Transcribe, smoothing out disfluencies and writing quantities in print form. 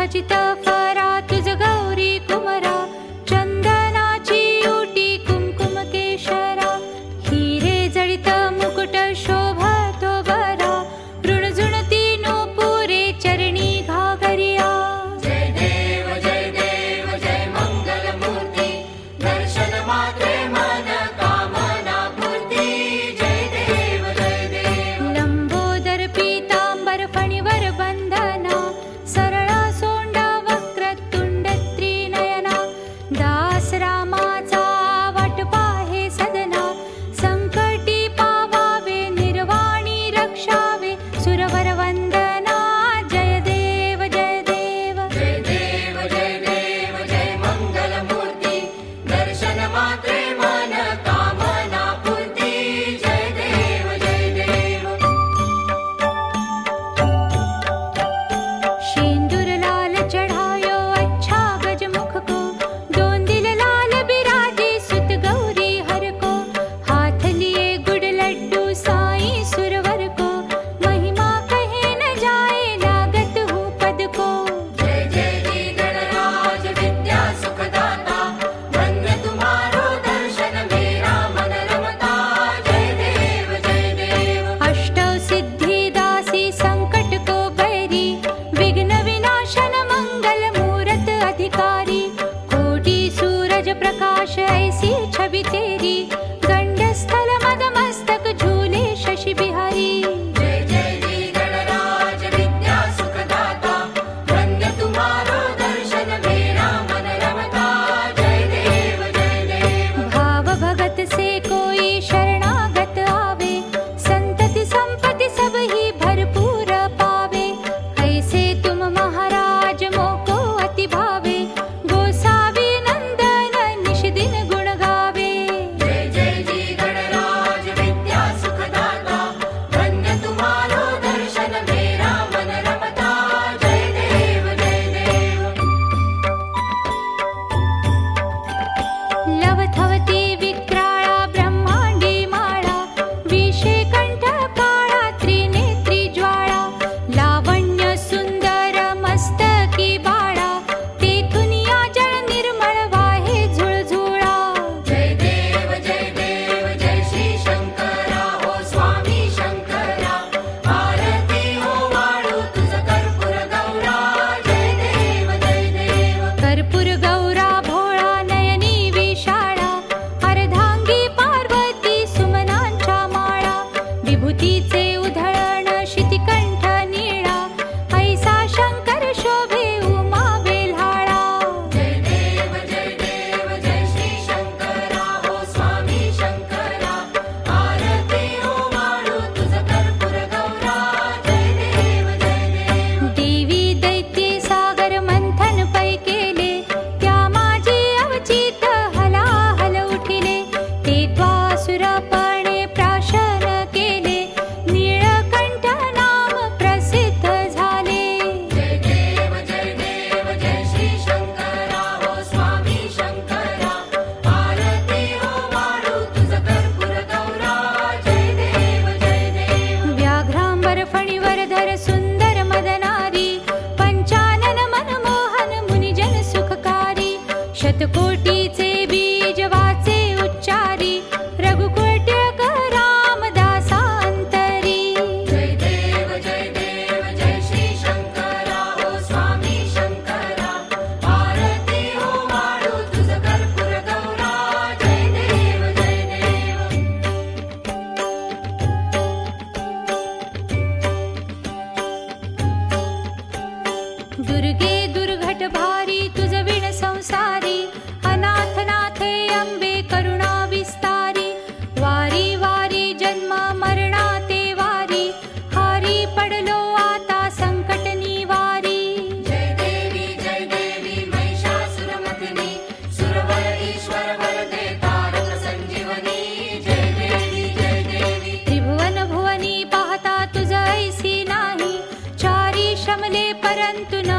विराजित फरा तुझ गौरी कुमरा, चंदनाची उटी कुमकुम केशरा, हिरे जडित मुकुट शोभतो बरा, ऋणझुणती नूपुरे चरणी घागरिया. जय देव जय मंगल मूर्ती, दर्शन मात्रे मन कामना पूर्ती. जय देव लंबोदर पीतांबर फणीवर बंधना, सरळ सोंड वक्रतुंड त्रिनयना, दास रामाचा वाट पाहे सदना, संकटी पावावे निर्वाणी रक्षावे सुरवर वंदना. जय देव जय देव जय मंगल मूर्ती, दर्शन मात्रे मन कामना पूर्ती. जय देव शेंदूर लाल चढ़ायो अच्छा गजमुख को, दोन दिल लाल बिराजे सुत गौरी हर को, हाथ लिए गुड़ लड्डू साईं सुरवर को, महिमा कहे न जाए लागत हूँ पद को. जय जी गणराज विद्या सुखदाता, धन्य तुम्हारो दर्शन मेरा मन रमता. जय देव अष्टौ सिद्धि दासी संकट को बैरी, विघ्न विनाशन मंगल मूरत अधिकारी, कोटि सूरज प्रकाश ऐसी छवि तेरी, गंड स्थल मद मस्तक झूले शशि बिहारी. जय जी गणराज विद्या सुखदाता, धन्य तुम्हारो दर्शन मेरा मन रमता. जय देव भाव भगत से कोई शरणागत आवे, संतति संपत्ति सब ही भरपूर पावे, ऐसे तुम महाराज मोको अति भावे, गोसावी नंदन निश दिन गुण गावे. जय जी गणराज विद्या सुखदाता, धन्य तुम्हारो दर्शन मेरा मन रमता. जय देव लवथवती विक्राळा ब्रह्मांडी माळा, विषे कंठ काळा त्रिनेत्री ज्वाळा, लावण्य सुंदर मस्तकी बाळा, तेथुनिया जळ निर्मळ वाहे झुळझुळा. जय देव जय श्री शंकरा हो स्वामी शंकरा, आरती हो वाळू तुझ कर्पूर गौरा. जय देव कर्पूर गौरा भोळा नयनी विशाळा, अर्धांगी पार्वती सुमनांच्या माळा, विभूतीचे उधळण शितिकंठ निळा, ऐसा शंकर शोभे उमा वेल्हाळा. जय देव जय श्री शंकरा हो स्वामी शंकरा, आरती हो वाळू तुझ कर्पूर गौरा. जय देव देवी दैत्ये सागर मंथन पै केले, त्या माझे अवचित हलाहल उठिले, ते त्वासुरपणे प्राशन केले, नीळकंठ नाम प्रसिद्ध झाले. जय देव जय श्री शंकरा हो स्वामी शंकरा, आरती हो वाळू तुझ कर्पूर गौरा. जय देव व्याघ्रांबर फणीवर धर सुंदर मदनारी, पंचानन मनमोहन मुनिजन सुखकारी, शतकोटीचे बीज वाचे उच्चारी, रघुकुट्यक रामदासांतरी. जय देव जय श्री शंकरा हो स्वामी शंकरा, आरती हो वाळू तुझ कर्पूर गौरा. जय देव दुर्गे दुर्घट भारी तुझ विण संसारी, अनाथ नाथे अंबे करुणा विस्तारी, वारी वारी जन्म मरणाते वारी, हारी पडलो आता संकट निवारी. जय देवी महिषासुरमर्दिनी, सुरवर ईश्वर वरदे तारक संजीवनी. जय देवी त्रिभुवन भुवनी पाहता तुझ ऐसी नाही, चारी श्रमले परंतु न